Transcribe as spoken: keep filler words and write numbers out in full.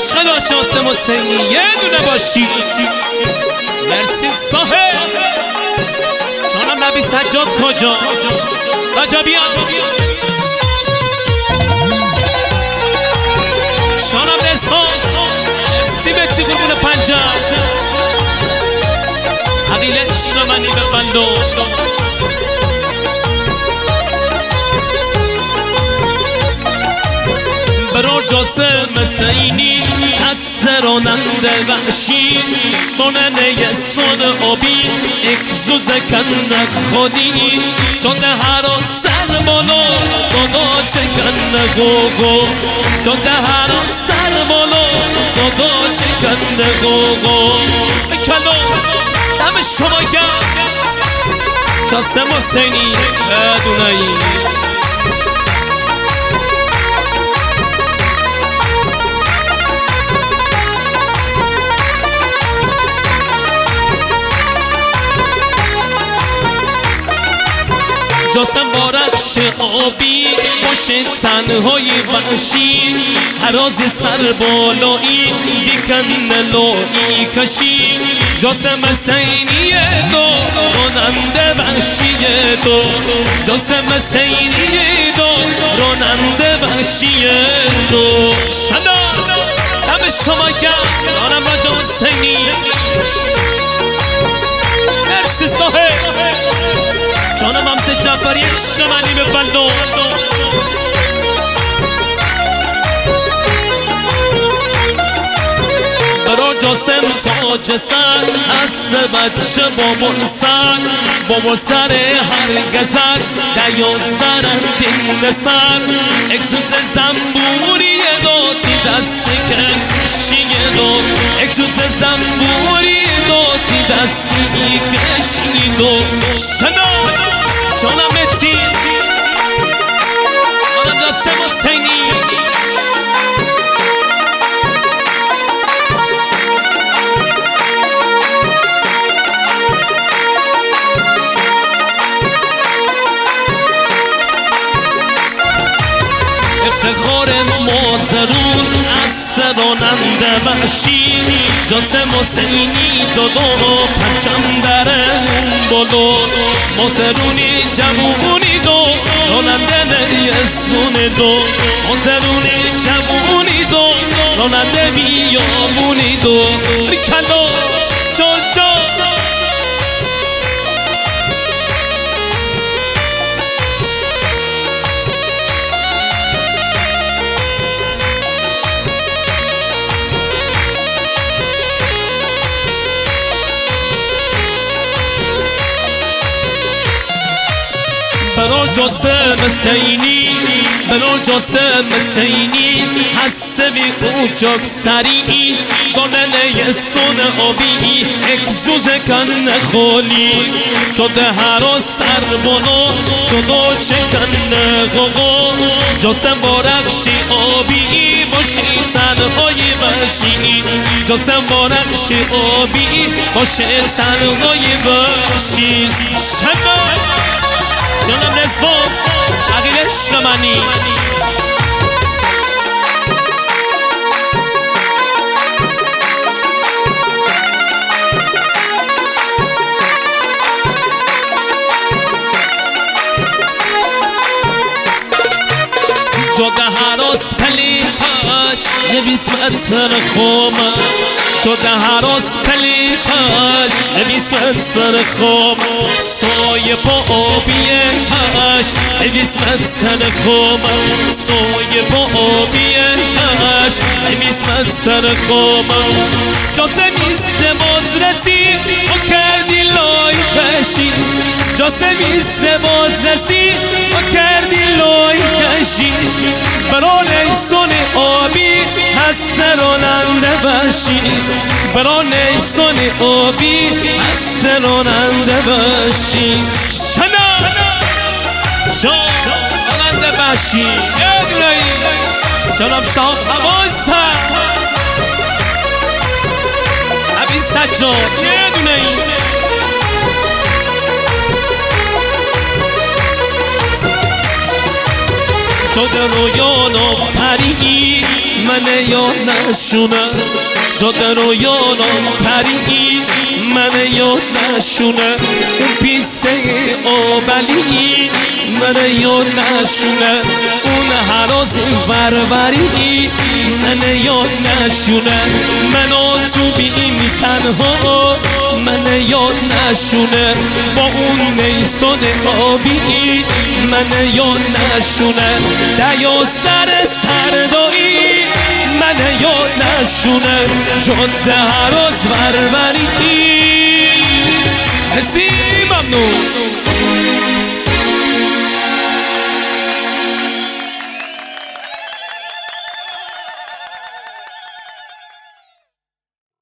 عشق داشت جاسم حسینی یه دونه باشی. مرسی صاحب جانم نبی سجاد کجا راجا بیا شانم نسخان مرسی بچی قربون پنجم حقیل عشق منی به بندو برو جاسم حسینی از سراننده وحشی ماننه سون آبی اکزوز کن خودی جاده هر سر بالا دادا چکن گوگو جاده هر سر بالا دادا چکن گوگو کلو دم شما گرد جاسم حسینی بدونه ای جاسم بارخش آبی باشه تنهای وحشی هراز سر بالایی دیکن لایی کشی جاسم حسینی دو راننده وحشی دو جاسم حسینی دو راننده وحشی دو شدا دم شما کرد دارم راجا حسینی مرسی صاحب جانم همسه جعفری عشق منی به بندو برا جاسم تاج سر از بچه بابا سر بابا سر هر گزر دیازدرن دین سر اکسوس زنبوری داتی دست کشی دو اکسوس زنبوری داتی دستی کشی دو شنا جانم تی جانم جاسم حسینی افتخار مازدرون از سراننده وحشی جاسم حسینی دادو پرچم درمون بلو مازدرونی جمعونی دو راننده نیسون دو مازدرونی جمعونی دو راننده بیامونی دو کلو جا جا برا جاسم حسینی برا جاسم حسینی حسبی اوجاک سریعی دانه سون آبی اکزوز کن خالی جاده هر سر بالا دادا چکن غاغا جاسم بارخشی آبی باشی تنهای وحشی جاسم بارخشی آبی باشی تنهای وحشی شما جانم نسبان عقیل عشق منی جاده هراس پلی پاش نویس متر خومه جاده هراس پلی پاش نویس متر خومه سایه پا آبیه پاش نویس متر خومه سایه پا آبیه پاش نویس متر خومه جاسم ایست باز رسید و کردی لای کشید جاسم ایست باز رسید و کردی لای کشید برا نیسون آبی هست راننده باشید برا نیسون آبی هست راننده باشید شنا شا راننده باشید جانم شاه حواس هست عبی سجاد یه دونه ای جاد رویان و پری من یاد نشونه جاد رویان و پری من یاد نشونه اون پیسته آبلی من یاد نشونه اون حراز بربری من یاد نشونه منو تو بیمی تنها من یاد نشونه با اون نیسان آبی من یاد نشونه دیاز در سردایی من یاد نشونه جاده حراز بربری مرسی ممنون